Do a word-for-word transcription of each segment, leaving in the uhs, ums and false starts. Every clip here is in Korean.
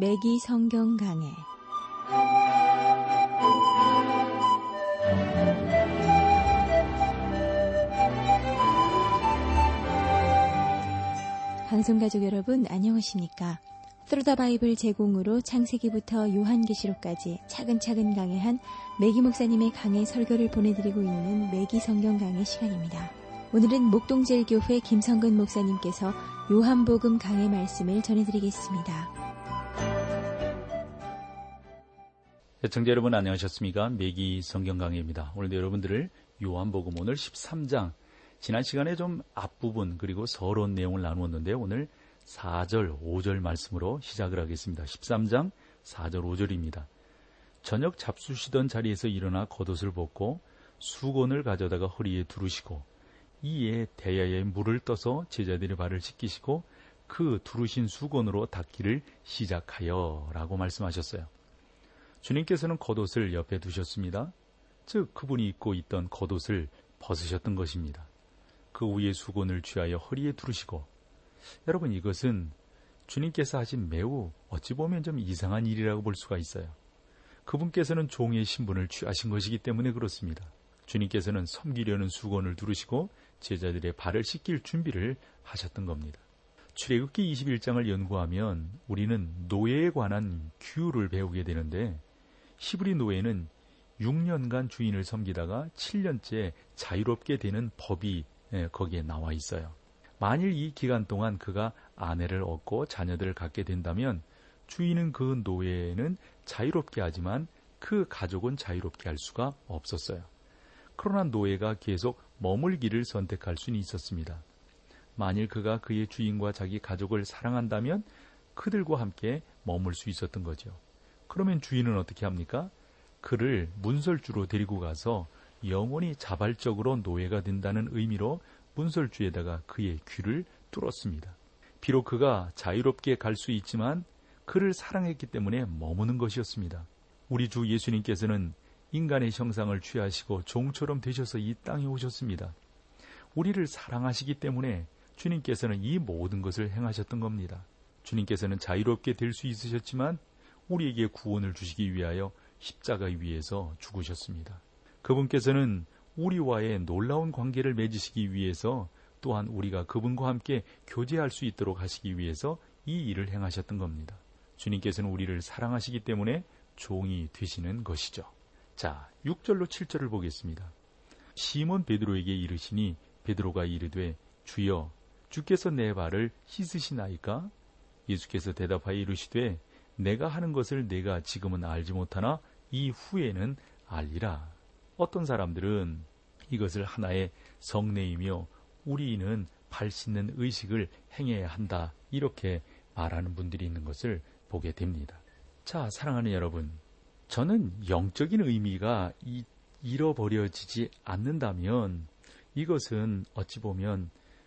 매기 성경 강해. 방송가족 여러분 안녕하십니까? Through the Bible 제공으로 창세기부터 요한계시록까지 차근차근 강해한 매기 목사님의 강해 설교를 보내드리고 있는 매기 성경 강해 시간입니다. 오늘은 목동제일교회 김성근 목사님께서 요한복음 강해 말씀을 전해드리겠습니다. 시청자 여러분 안녕하셨습니까? 매기 성경 강해입니다. 오늘도 여러분들을 요한복음 오늘 십삼 장, 지난 시간에 좀 앞부분 그리고 서론 내용을 나누었는데 오늘 사 절, 오 절 말씀으로 시작을 하겠습니다. 십삼 장 사 절, 오 절입니다. 저녁 잡수시던 자리에서 일어나 겉옷을 벗고 수건을 가져다가 허리에 두르시고 이에 대야에 물을 떠서 제자들의 발을 씻기시고 그 두르신 수건으로 닦기를 시작하여 라고 말씀하셨어요. 주님께서는 겉옷을 옆에 두셨습니다. 즉 그분이 입고 있던 겉옷을 벗으셨던 것입니다. 그 위에 수건을 취하여 허리에 두르시고, 여러분 이것은 주님께서 하신 매우 어찌 보면 좀 이상한 일이라고 볼 수가 있어요. 그분께서는 종의 신분을 취하신 것이기 때문에 그렇습니다. 주님께서는 섬기려는 수건을 두르시고 제자들의 발을 씻길 준비를 하셨던 겁니다. 출애굽기 이십일 장을 연구하면 우리는 노예에 관한 규율을 배우게 되는데, 히브리 노예는 육 년간 주인을 섬기다가 칠 년째 자유롭게 되는 법이 거기에 나와 있어요. 만일 이 기간 동안 그가 아내를 얻고 자녀들을 갖게 된다면 주인은 그 노예는 자유롭게 하지만 그 가족은 자유롭게 할 수가 없었어요. 그러나 노예가 계속 머물기를 선택할 수는 있었습니다. 만일 그가 그의 주인과 자기 가족을 사랑한다면 그들과 함께 머물 수 있었던 거죠. 그러면 주인은 어떻게 합니까? 그를 문설주로 데리고 가서 영원히 자발적으로 노예가 된다는 의미로 문설주에다가 그의 귀를 뚫었습니다. 비록 그가 자유롭게 갈 수 있지만 그를 사랑했기 때문에 머무는 것이었습니다. 우리 주 예수님께서는 인간의 형상을 취하시고 종처럼 되셔서 이 땅에 오셨습니다. 우리를 사랑하시기 때문에 주님께서는 이 모든 것을 행하셨던 겁니다. 주님께서는 자유롭게 될 수 있으셨지만 우리에게 구원을 주시기 위하여 십자가 위에서 죽으셨습니다. 그분께서는 우리와의 놀라운 관계를 맺으시기 위해서, 또한 우리가 그분과 함께 교제할 수 있도록 하시기 위해서 이 일을 행하셨던 겁니다. 주님께서는 우리를 사랑하시기 때문에 종이 되시는 것이죠. 자, 육 절로 칠 절을 보겠습니다. 시몬 베드로에게 이르시니 베드로가 이르되 주여 주께서 내 발을 씻으시나이까? 예수께서 대답하여 이르시되 내가 하는 것을 내가 지금은 알지 못하나 이후에는 알리라. 어떤 사람들은 이것을 하나의 성례이며 우리는 발 씻는 의식을 행해야 한다, 이렇게 말하는 분들이 있는 것을 보게 됩니다. 자, 사랑하는 여러분, 저는 영적인 의미가 이, 잃어버려지지 않는다면 이것은 어찌 보면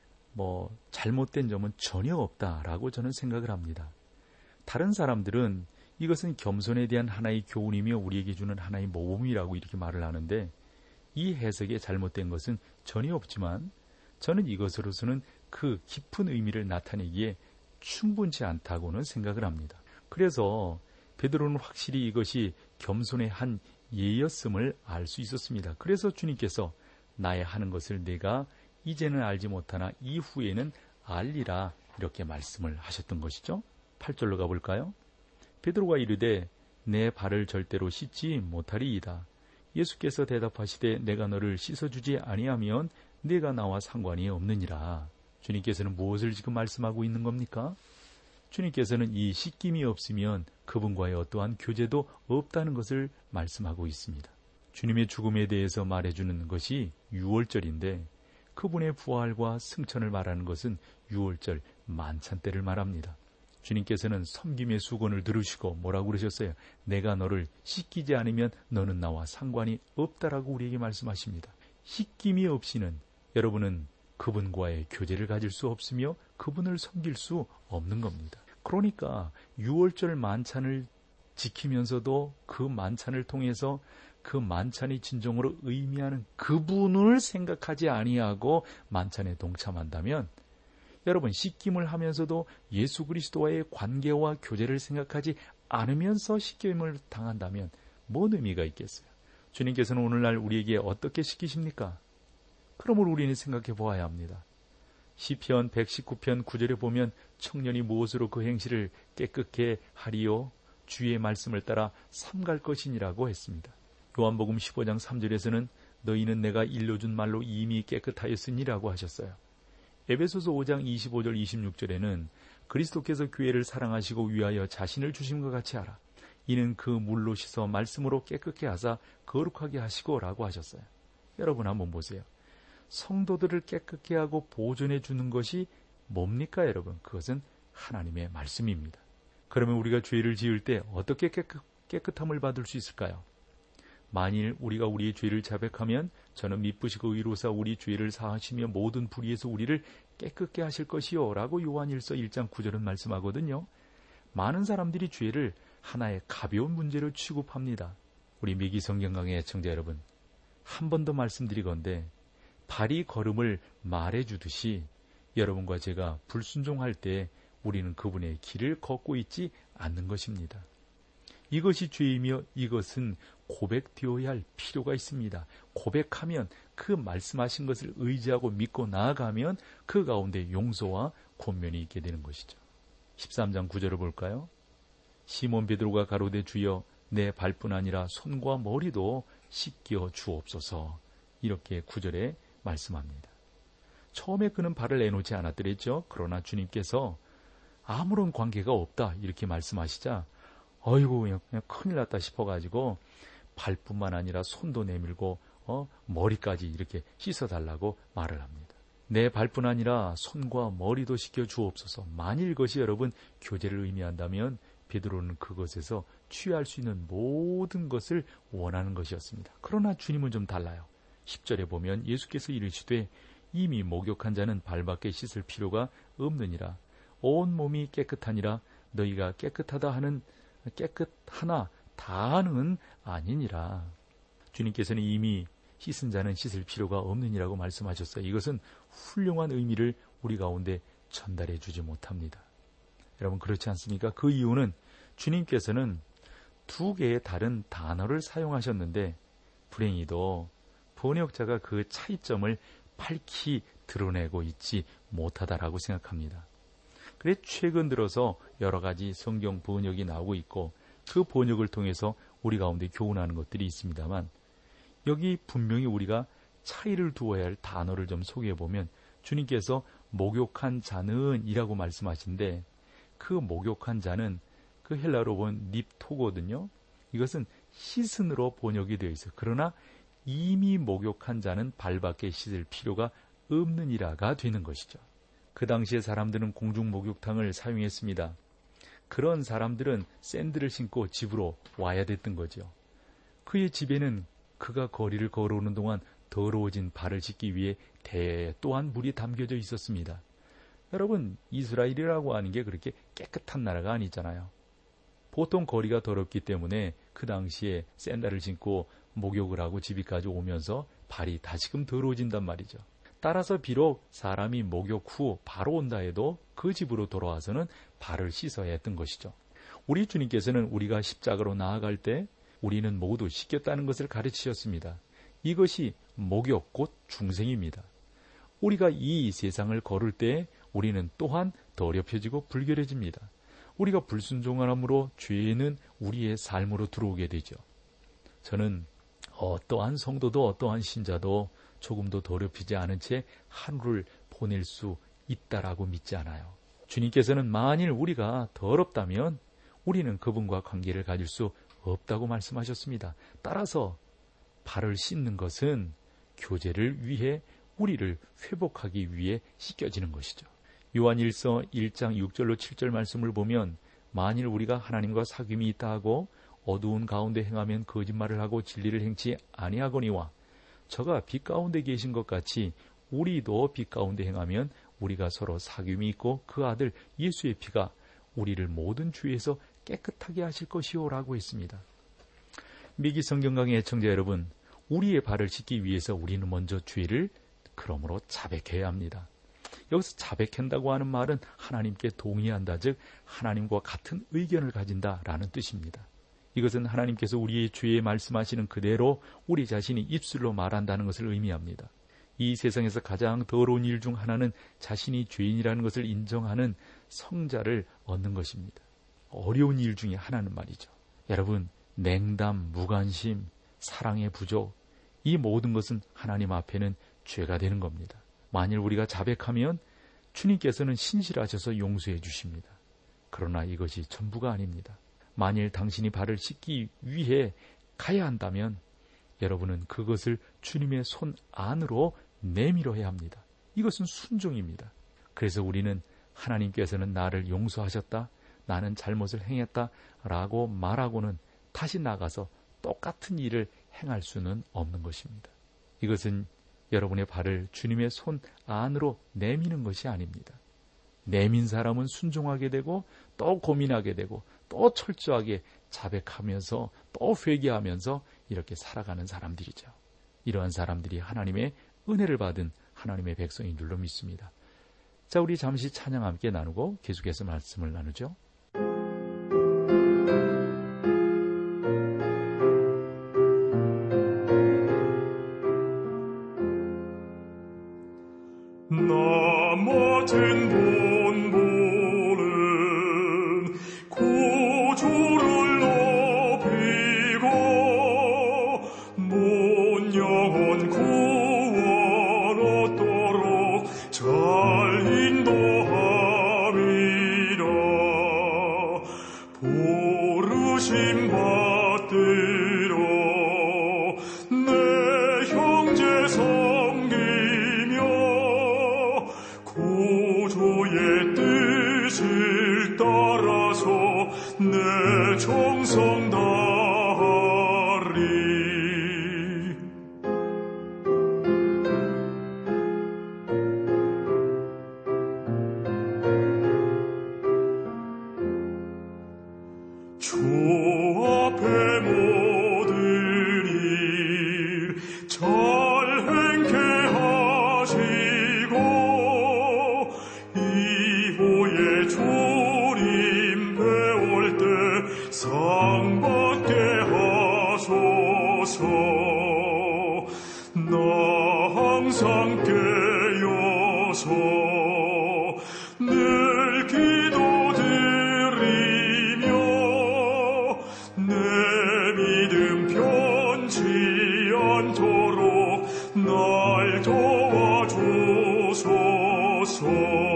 뭐 잘못된 점은 전혀 없다라고 저는 생각을 합니다. 다른 사람들은 이것은 겸손에 대한 하나의 교훈이며 우리에게 주는 하나의 모범이라고 이렇게 말을 하는데, 이 해석에 잘못된 것은 전혀 없지만 저는 이것으로서는 그 깊은 의미를 나타내기에 충분치 않다고는 생각을 합니다. 그래서 베드로는 확실히 이것이 겸손의 한 예였음을 알 수 있었습니다. 그래서 주님께서 나의 하는 것을 내가 이제는 알지 못하나 이후에는 알리라, 이렇게 말씀을 하셨던 것이죠. 팔 절로 가볼까요? 베드로가 이르되 내 발을 절대로 씻지 못하리이다. 예수께서 대답하시되 내가 너를 씻어주지 아니하면 내가 나와 상관이 없느니라. 주님께서는 무엇을 지금 말씀하고 있는 겁니까? 주님께서는 이 씻김이 없으면 그분과의 어떠한 교제도 없다는 것을 말씀하고 있습니다. 주님의 죽음에 대해서 말해주는 것이 유월절인데 그분의 부활과 승천을 말하는 것은 유월절 만찬 때를 말합니다. 주님께서는 섬김의 수건을 들으시고 뭐라고 그러셨어요? 내가 너를 씻기지 않으면 너는 나와 상관이 없다라고 우리에게 말씀하십니다. 씻김이 없이는 여러분은 그분과의 교제를 가질 수 없으며 그분을 섬길 수 없는 겁니다. 그러니까 유월절 만찬을 지키면서도 그 만찬을 통해서 그 만찬이 진정으로 의미하는 그분을 생각하지 아니하고 만찬에 동참한다면 여러분, 씻김을 하면서도 예수 그리스도와의 관계와 교제를 생각하지 않으면서 씻김을 당한다면 뭔 의미가 있겠어요? 주님께서는 오늘날 우리에게 어떻게 씻기십니까? 그러므로 우리는 생각해 보아야 합니다. 시편 백십구 편 구 절에 보면 청년이 무엇으로 그 행실을 깨끗게 하리요? 주의 말씀을 따라 삼갈 것이니라고 했습니다. 요한복음 십오 장 삼 절에서는 너희는 내가 일러준 말로 이미 깨끗하였으니라고 하셨어요. 에베소서 오 장 이십오 절 이십육 절에는 그리스도께서 교회를 사랑하시고 위하여 자신을 주신 것 같이 하라. 이는 그 물로 씻어 말씀으로 깨끗게 하사 거룩하게 하시고 라고 하셨어요. 여러분 한번 보세요. 성도들을 깨끗게 하고 보존해 주는 것이 뭡니까 여러분? 그것은 하나님의 말씀입니다. 그러면 우리가 죄를 지을 때 어떻게 깨끗, 깨끗함을 받을 수 있을까요? 만일 우리가 우리의 죄를 자백하면 저는 미쁘시고 의로사 우리 죄를 사하시며 모든 불의에서 우리를 깨끗게 하실 것이요 라고 요한일서 일 장 구 절은 말씀하거든요. 많은 사람들이 죄를 하나의 가벼운 문제로 취급합니다. 우리 미기 성경 강의 애청자 여러분, 한 번 더 말씀드리건대 발이 걸음을 말해주듯이 여러분과 제가 불순종할 때 우리는 그분의 길을 걷고 있지 않는 것입니다. 이것이 죄이며 이것은 고백되어야 할 필요가 있습니다. 고백하면 그 말씀하신 것을 의지하고 믿고 나아가면 그 가운데 용서와 권면이 있게 되는 것이죠. 십삼 장 구 절을 볼까요? 시몬 베드로가 가로되 주여 내 발뿐 아니라 손과 머리도 씻겨 주옵소서. 이렇게 구 절에 말씀합니다. 처음에 그는 발을 내놓지 않았더랬죠. 그러나 주님께서 아무런 관계가 없다 이렇게 말씀하시자 어이구 그냥, 그냥 큰일 났다 싶어가지고 발뿐만 아니라 손도 내밀고 어, 머리까지 이렇게 씻어달라고 말을 합니다. 내 발뿐 아니라 손과 머리도 씻겨 주옵소서. 만일 이것이 여러분 교제를 의미한다면 베드로는 그것에서 취할 수 있는 모든 것을 원하는 것이었습니다. 그러나 주님은 좀 달라요. 십 절에 보면 예수께서 이르시되 이미 목욕한 자는 발밖에 씻을 필요가 없느니라. 온 몸이 깨끗하니라. 너희가 깨끗하다 하는 깨끗하나 다는 아니니라. 주님께서는 이미 씻은 자는 씻을 필요가 없느니라고 말씀하셨어요. 이것은 훌륭한 의미를 우리 가운데 전달해 주지 못합니다. 여러분 그렇지 않습니까? 그 이유는 주님께서는 두 개의 다른 단어를 사용하셨는데 불행히도 번역자가 그 차이점을 밝히 드러내고 있지 못하다라고 생각합니다. 그래 최근 들어서 여러 가지 성경 번역이 나오고 있고 그 번역을 통해서 우리 가운데 교훈하는 것들이 있습니다만 여기 분명히 우리가 차이를 두어야 할 단어를 좀 소개해보면 주님께서 목욕한 자는 이라고 말씀하신데 그 목욕한 자는 그 헬라어로 본 닙토거든요. 이것은 씻은으로 번역이 되어 있어요. 그러나 이미 목욕한 자는 발밖에 씻을 필요가 없느니라가 되는 것이죠. 그 당시에 사람들은 공중 목욕탕을 사용했습니다. 그런 사람들은 샌들을 신고 집으로 와야 됐던 거죠. 그의 집에는 그가 거리를 걸어오는 동안 더러워진 발을 씻기 위해 대 또한 물이 담겨져 있었습니다. 여러분 이스라엘이라고 하는 게 그렇게 깨끗한 나라가 아니잖아요. 보통 거리가 더럽기 때문에 그 당시에 샌들을 신고 목욕을 하고 집이까지 오면서 발이 다시금 더러워진단 말이죠. 따라서 비록 사람이 목욕 후 바로 온다 해도 그 집으로 돌아와서는 발을 씻어야 했던 것이죠. 우리 주님께서는 우리가 십자가로 나아갈 때 우리는 모두 씻겼다는 것을 가르치셨습니다. 이것이 목욕 곧 중생입니다. 우리가 이 세상을 걸을 때 우리는 또한 더럽혀지고 불결해집니다. 우리가 불순종함으로 죄는 우리의 삶으로 들어오게 되죠. 저는 어떠한 성도도 어떠한 신자도 조금도 더럽히지 않은 채 하루를 보낼 수 있다라고 믿지 않아요. 주님께서는 만일 우리가 더럽다면 우리는 그분과 관계를 가질 수 없다고 말씀하셨습니다. 따라서 발을 씻는 것은 교제를 위해 우리를 회복하기 위해 씻겨지는 것이죠. 요한일서 일 장 육 절로 칠 절 말씀을 보면 만일 우리가 하나님과 사귐이 있다 하고 어두운 가운데 행하면 거짓말을 하고 진리를 행치 아니하거니와 저가 빛 가운데 계신 것 같이 우리도 빛 가운데 행하면 우리가 서로 사귐이 있고 그 아들 예수의 피가 우리를 모든 죄에서 깨끗하게 하실 것이요 라고 했습니다. 미기 성경 강의 애청자 여러분, 우리의 발을 씻기 위해서 우리는 먼저 죄를 그러므로 자백해야 합니다. 여기서 자백한다고 하는 말은 하나님께 동의한다, 즉 하나님과 같은 의견을 가진다라는 뜻입니다. 이것은 하나님께서 우리의 주에 말씀하시는 그대로 우리 자신이 입술로 말한다는 것을 의미합니다. 이 세상에서 가장 더러운 일 중 하나는 자신이 죄인이라는 것을 인정하는 성자를 얻는 것입니다. 어려운 일 중에 하나는 말이죠. 여러분, 냉담, 무관심, 사랑의 부족, 이 모든 것은 하나님 앞에는 죄가 되는 겁니다. 만일 우리가 자백하면 주님께서는 신실하셔서 용서해 주십니다. 그러나 이것이 전부가 아닙니다. 만일 당신이 발을 씻기 위해 가야 한다면 여러분은 그것을 주님의 손 안으로 내밀어야 합니다. 이것은 순종입니다. 그래서 우리는 하나님께서는 나를 용서하셨다, 나는 잘못을 행했다 라고 말하고는 다시 나가서 똑같은 일을 행할 수는 없는 것입니다. 이것은 여러분의 발을 주님의 손 안으로 내미는 것이 아닙니다. 내민 사람은 순종하게 되고 또 고민하게 되고 또 철저하게 자백하면서 또 회개하면서 이렇게 살아가는 사람들이죠. 이러한 사람들이 하나님의 은혜를 받은 하나님의 백성인 줄로 믿습니다. 자, 우리 잠시 찬양 함께 나누고 계속해서 말씀을 나누죠. 나 맡은 본보는 구주를 높이고 못 영혼 구원 얻도록 잘 인도함이라. 부르심 받들어 내 형제 섬기며 구주의 뜻을 따라서 내 정성 다하리. 주 앞에 모든 일 잘 행케 하시고 이후에 주님 배울 때 상 받게 하소서. 나 항상 깨어서 늘 기도드리며 내 믿음 변치 않도록 날 도와주소서.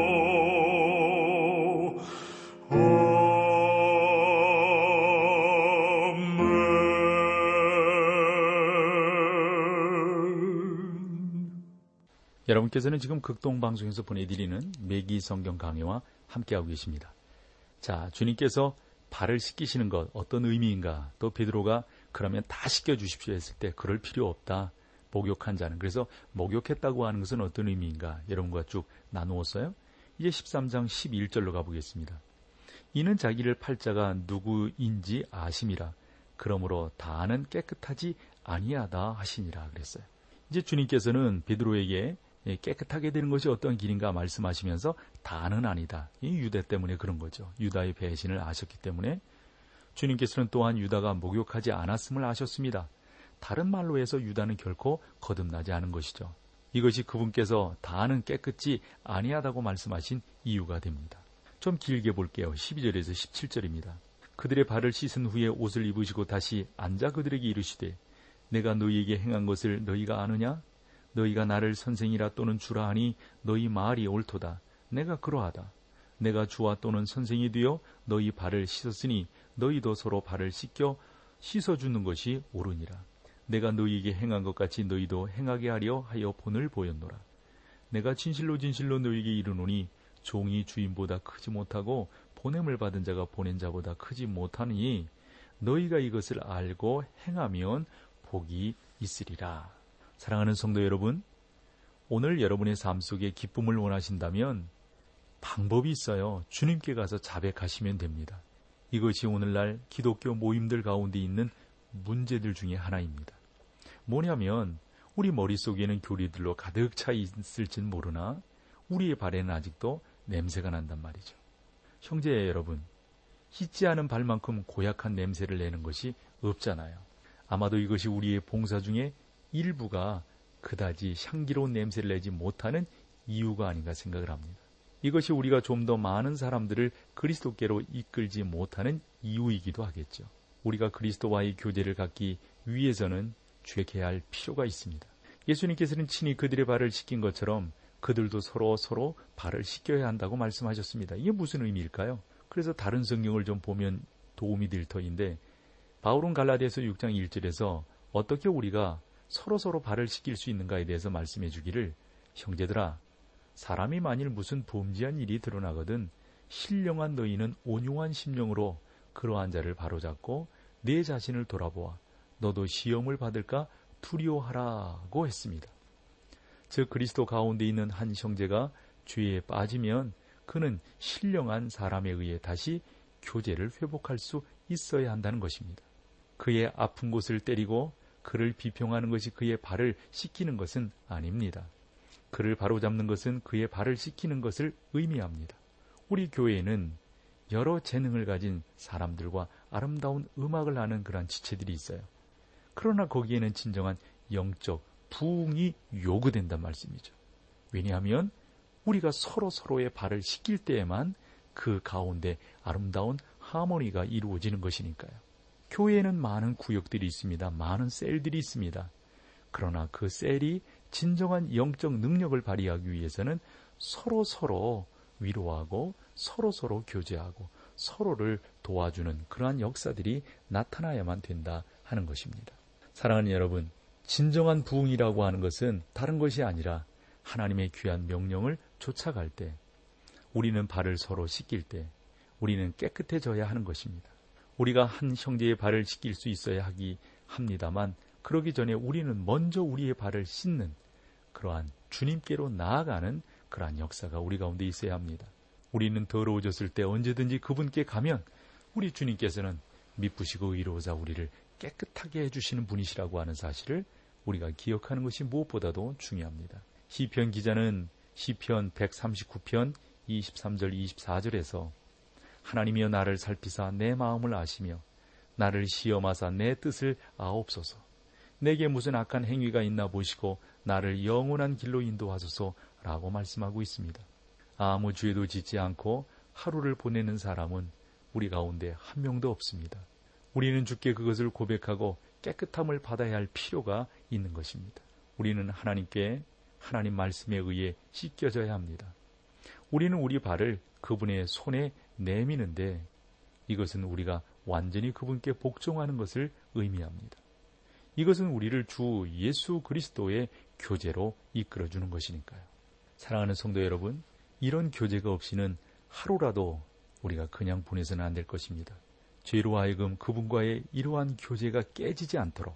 여러분께서는 지금 극동방송에서 보내드리는 매기 성경 강해와 함께하고 계십니다. 자, 주님께서 발을 씻기시는 것 어떤 의미인가, 또 베드로가 그러면 다 씻겨주십시오 했을 때 그럴 필요 없다, 목욕한 자는. 그래서 목욕했다고 하는 것은 어떤 의미인가 여러분과 쭉 나누었어요. 이제 십삼 장 십일 절로 가보겠습니다. 이는 자기를 팔 자가 누구인지 아심이라. 그러므로 다는 깨끗하지 아니하다 하시니라 그랬어요. 이제 주님께서는 베드로에게 깨끗하게 되는 것이 어떤 길인가 말씀하시면서 다는 아니다. 이 유대 때문에 그런 거죠. 유다의 배신을 아셨기 때문에. 주님께서는 또한 유다가 목욕하지 않았음을 아셨습니다. 다른 말로 해서 유다는 결코 거듭나지 않은 것이죠. 이것이 그분께서 다는 깨끗지 아니하다고 말씀하신 이유가 됩니다. 좀 길게 볼게요. 십이 절에서 십칠 절입니다. 그들의 발을 씻은 후에 옷을 입으시고 다시 앉아 그들에게 이르시되 내가 너희에게 행한 것을 너희가 아느냐? 너희가 나를 선생이라 또는 주라 하니 너희 말이 옳도다. 내가 그러하다. 내가 주와 또는 선생이 되어 너희 발을 씻었으니 너희도 서로 발을 씻겨 씻어주는 것이 옳으니라. 내가 너희에게 행한 것 같이 너희도 행하게 하려 하여 본을 보였노라. 내가 진실로 진실로 너희에게 이르노니 종이 주인보다 크지 못하고 보냄을 받은 자가 보낸 자보다 크지 못하니 너희가 이것을 알고 행하면 복이 있으리라. 사랑하는 성도 여러분, 오늘 여러분의 삶 속에 기쁨을 원하신다면 방법이 있어요. 주님께 가서 자백하시면 됩니다. 이것이 오늘날 기독교 모임들 가운데 있는 문제들 중에 하나입니다. 뭐냐면 우리 머릿속에는 교리들로 가득 차 있을진 모르나 우리의 발에는 아직도 냄새가 난단 말이죠. 형제 여러분, 씻지 않은 발만큼 고약한 냄새를 내는 것이 없잖아요. 아마도 이것이 우리의 봉사 중에 일부가 그다지 향기로운 냄새를 내지 못하는 이유가 아닌가 생각을 합니다. 이것이 우리가 좀 더 많은 사람들을 그리스도께로 이끌지 못하는 이유이기도 하겠죠. 우리가 그리스도와의 교제를 갖기 위해서는 죄케야 할 필요가 있습니다. 예수님께서는 친히 그들의 발을 씻긴 것처럼 그들도 서로 서로 발을 씻겨야 한다고 말씀하셨습니다. 이게 무슨 의미일까요? 그래서 다른 성경을 좀 보면 도움이 될 터인데, 바울은 갈라디아서 육 장 일 절에서 어떻게 우리가 서로 서로 발을 씻길 수 있는가에 대해서 말씀해 주기를, 형제들아, 사람이 만일 무슨 범죄한 일이 드러나거든 신령한 너희는 온유한 심령으로 그러한 자를 바로잡고 내 자신을 돌아보아 너도 시험을 받을까 두려워하라고 했습니다. 즉 그리스도 가운데 있는 한 형제가 죄에 빠지면 그는 신령한 사람에 의해 다시 교제를 회복할 수 있어야 한다는 것입니다. 그의 아픈 곳을 때리고 그를 비평하는 것이 그의 발을 씻기는 것은 아닙니다. 그를 바로잡는 것은 그의 발을 씻기는 것을 의미합니다. 우리 교회에는 여러 재능을 가진 사람들과 아름다운 음악을 하는 그런 지체들이 있어요. 그러나 거기에는 진정한 영적 부흥이 요구된단 말씀이죠. 왜냐하면 우리가 서로 서로의 발을 씻길 때에만 그 가운데 아름다운 하모니가 이루어지는 것이니까요. 교회에는 많은 구역들이 있습니다. 많은 셀들이 있습니다. 그러나 그 셀이 진정한 영적 능력을 발휘하기 위해서는 서로 서로 위로하고 서로 서로 교제하고 서로를 도와주는 그러한 역사들이 나타나야만 된다 하는 것입니다. 사랑하는 여러분, 진정한 부흥이라고 하는 것은 다른 것이 아니라 하나님의 귀한 명령을 쫓아갈 때, 우리는 발을 서로 씻길 때 우리는 깨끗해져야 하는 것입니다. 우리가 한 형제의 발을 씻길 수 있어야 하기 합니다만, 그러기 전에 우리는 먼저 우리의 발을 씻는 그러한 주님께로 나아가는 그러한 역사가 우리 가운데 있어야 합니다. 우리는 더러워졌을 때 언제든지 그분께 가면 우리 주님께서는 미쁘시고 의로우사 우리를 깨끗하게 해주시는 분이시라고 하는 사실을 우리가 기억하는 것이 무엇보다도 중요합니다. 시편 기자는 시편 백삼십구 편 이십삼 절 이십사 절에서 하나님이여 나를 살피사 내 마음을 아시며 나를 시험하사 내 뜻을 아옵소서. 내게 무슨 악한 행위가 있나 보시고 나를 영원한 길로 인도하소서라고 말씀하고 있습니다. 아무 죄도 짓지 않고 하루를 보내는 사람은 우리 가운데 한 명도 없습니다. 우리는 주께 그것을 고백하고 깨끗함을 받아야 할 필요가 있는 것입니다. 우리는 하나님께 하나님 말씀에 의해 씻겨져야 합니다. 우리는 우리 발을 그분의 손에 내미는데 이것은 우리가 완전히 그분께 복종하는 것을 의미합니다. 이것은 우리를 주 예수 그리스도의 교제로 이끌어주는 것이니까요. 사랑하는 성도 여러분, 이런 교제가 없이는 하루라도 우리가 그냥 보내서는 안 될 것입니다. 죄로 하여금 그분과의 이러한 교제가 깨지지 않도록,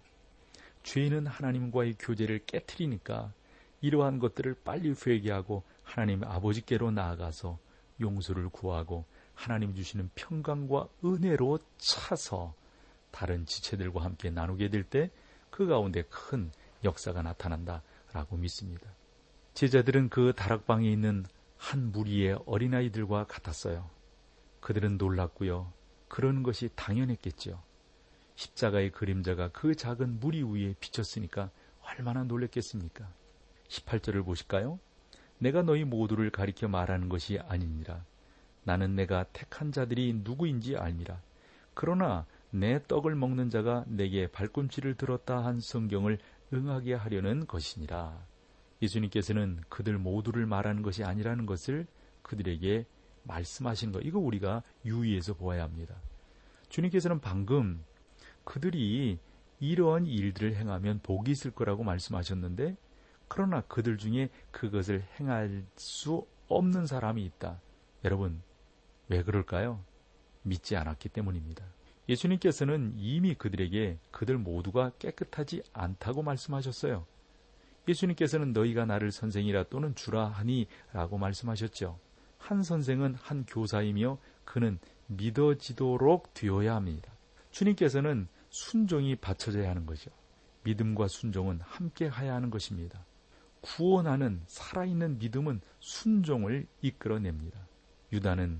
죄는 하나님과의 교제를 깨트리니까 이러한 것들을 빨리 회개하고 하나님 아버지께로 나아가서 용서를 구하고 하나님 주시는 평강과 은혜로 차서 다른 지체들과 함께 나누게 될 때 그 가운데 큰 역사가 나타난다라고 믿습니다. 제자들은 그 다락방에 있는 한 무리의 어린아이들과 같았어요. 그들은 놀랐고요. 그러는 것이 당연했겠죠. 십자가의 그림자가 그 작은 무리 위에 비쳤으니까 얼마나 놀랬겠습니까? 십팔 절을 보실까요? 내가 너희 모두를 가리켜 말하는 것이 아니니라. 나는 내가 택한 자들이 누구인지 알미라. 그러나 내 떡을 먹는 자가 내게 발꿈치를 들었다 한 성경을 응하게 하려는 것이니라. 예수님께서는 그들 모두를 말하는 것이 아니라는 것을 그들에게 말씀하신 것, 이거 우리가 유의해서 보아야 합니다. 주님께서는 방금 그들이 이러한 일들을 행하면 복이 있을 거라고 말씀하셨는데, 그러나 그들 중에 그것을 행할 수 없는 사람이 있다. 여러분, 왜 그럴까요? 믿지 않았기 때문입니다. 예수님께서는 이미 그들에게 그들 모두가 깨끗하지 않다고 말씀하셨어요. 예수님께서는 너희가 나를 선생이라 또는 주라 하니 라고 말씀하셨죠. 한 선생은 한 교사이며 그는 믿어지도록 되어야 합니다. 주님께서는 순종이 받쳐져야 하는 거죠. 믿음과 순종은 함께 해야 하는 것입니다. 구원하는 살아있는 믿음은 순종을 이끌어냅니다. 유다는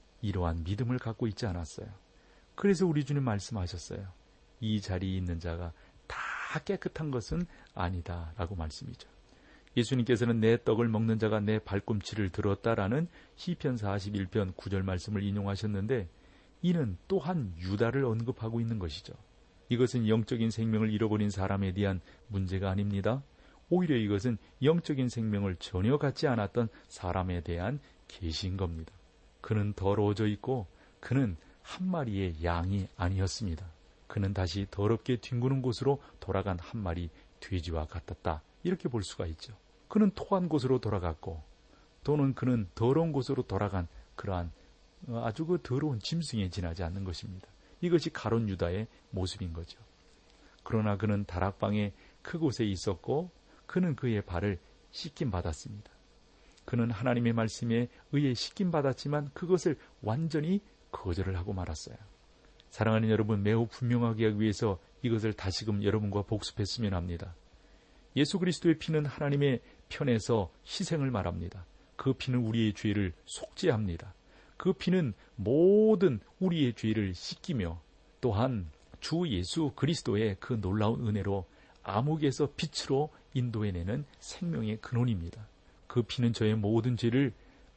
이러한 믿음을 갖고 있지 않았어요. 그래서 우리 주님 말씀하셨어요. 이 자리에 있는 자가 다 깨끗한 것은 아니다 라고 말씀이죠. 예수님께서는 내 떡을 먹는 자가 내 발꿈치를 들었다라는 시편 사십일 편 구 절 말씀을 인용하셨는데, 이는 또한 유다를 언급하고 있는 것이죠. 이것은 영적인 생명을 잃어버린 사람에 대한 문제가 아닙니다. 오히려 이것은 영적인 생명을 전혀 갖지 않았던 사람에 대한 계시인 겁니다. 그는 더러워져 있고 그는 한 마리의 양이 아니었습니다. 그는 다시 더럽게 뒹구는 곳으로 돌아간 한 마리 돼지와 같았다. 이렇게 볼 수가 있죠. 그는 토한 곳으로 돌아갔고, 또는 그는 더러운 곳으로 돌아간 그러한 아주 그 더러운 짐승에 지나지 않는 것입니다. 이것이 가룟 유다의 모습인 거죠. 그러나 그는 다락방의 그곳에 있었고 그는 그의 발을 씻김 받았습니다. 그는 하나님의 말씀에 의해 씻김 받았지만 그것을 완전히 거절을 하고 말았어요. 사랑하는 여러분, 매우 분명하게 하기 위해서 이것을 다시금 여러분과 복습했으면 합니다. 예수 그리스도의 피는 하나님의 편에서 희생을 말합니다. 그 피는 우리의 죄를 속죄합니다. 그 피는 모든 우리의 죄를 씻기며, 또한 주 예수 그리스도의 그 놀라운 은혜로 암흑에서 빛으로 인도해내는 생명의 근원입니다. 그 피는 저의 모든 죄를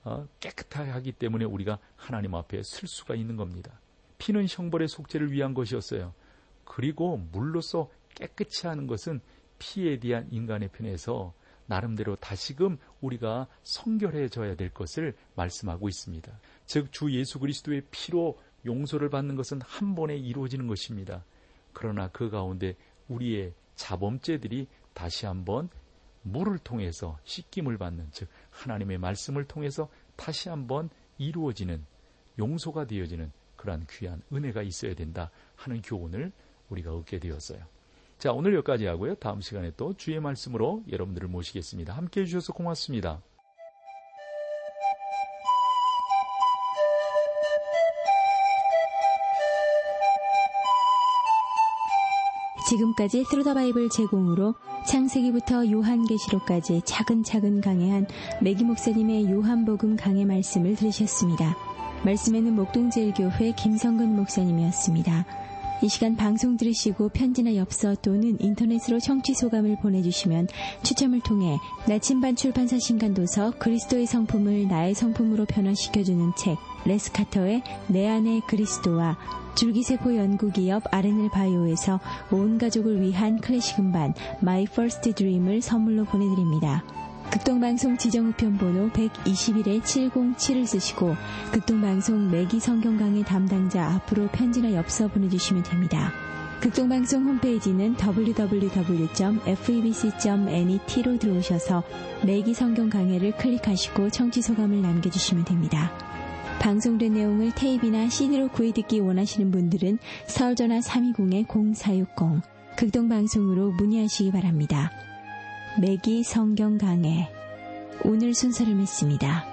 깨끗하게 하기 때문에 우리가 하나님 앞에 설 수가 있는 겁니다. 피는 형벌의 속죄를 위한 것이었어요. 그리고 물로서 깨끗이 하는 것은 피에 대한 인간의 편에서 나름대로 다시금 우리가 성결해져야 될 것을 말씀하고 있습니다. 즉 주 예수 그리스도의 피로 용서를 받는 것은 한 번에 이루어지는 것입니다. 그러나 그 가운데 우리의 자범죄들이 다시 한번 물을 통해서 씻김을 받는, 즉 하나님의 말씀을 통해서 다시 한번 이루어지는, 용서가 되어지는 그러한 귀한 은혜가 있어야 된다 하는 교훈을 우리가 얻게 되었어요. 자, 오늘 여기까지 하고요. 다음 시간에 또 주의 말씀으로 여러분들을 모시겠습니다. 함께해 주셔서 고맙습니다. 지금까지 트루 더 바이블 제공으로 창세기부터 요한계시록까지 차근차근 강해한 매기 목사님의 요한복음 강해 말씀을 들으셨습니다. 말씀에는 목동제일교회 김성근 목사님이었습니다. 이 시간 방송 들으시고 편지나 엽서 또는 인터넷으로 청취 소감을 보내주시면 추첨을 통해 나침반 출판사 신간도서 그리스도의 성품을 나의 성품으로 변화시켜주는 책 레스카터의 내 안의 그리스도와 줄기세포 연구기업 알엔엘 바이오에서 온 가족을 위한 클래식 음반 My First Dream을 선물로 보내드립니다. 극동방송 지정우편번호 백이십일 칠공칠을 쓰시고 극동방송 매기 성경강의 담당자 앞으로 편지나 엽서 보내주시면 됩니다. 극동방송 홈페이지는 더블유 더블유 더블유 점 에프이비씨 점 net로 들어오셔서 매기 성경강해를 클릭하시고 청취소감을 남겨주시면 됩니다. 방송된 내용을 테이프나 씨디로 구해듣기 원하시는 분들은 서울전화 삼이공 공사육공 극동방송으로 문의하시기 바랍니다. 매기 성경 강해 오늘 순서를 맺습니다.